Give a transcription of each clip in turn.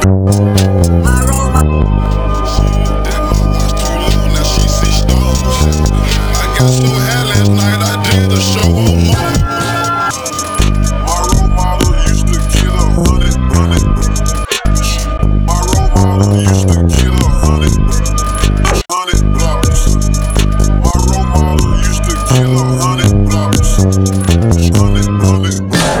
My role model. That my watch too long, now she 6 stones. I got so high last night, I did a show on mine. My role model used to kill 100. My role model used to kill 100 blocks. My role model used to kill 100 blocks. 100 blocks.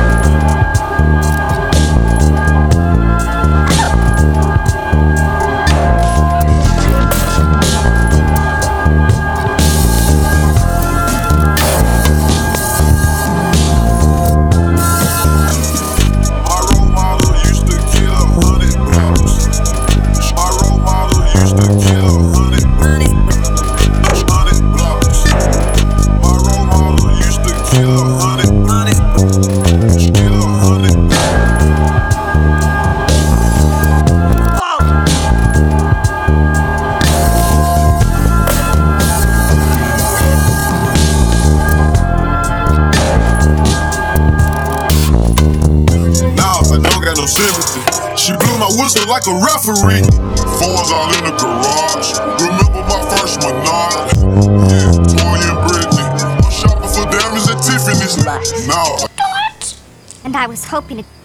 No sympathy. She blew my whistle like a referee. Phones all in the garage. Remember my first Menard? Yeah, Toy and Brittany. I'm shopping for diamonds at Tiffany's. No. And I was hoping to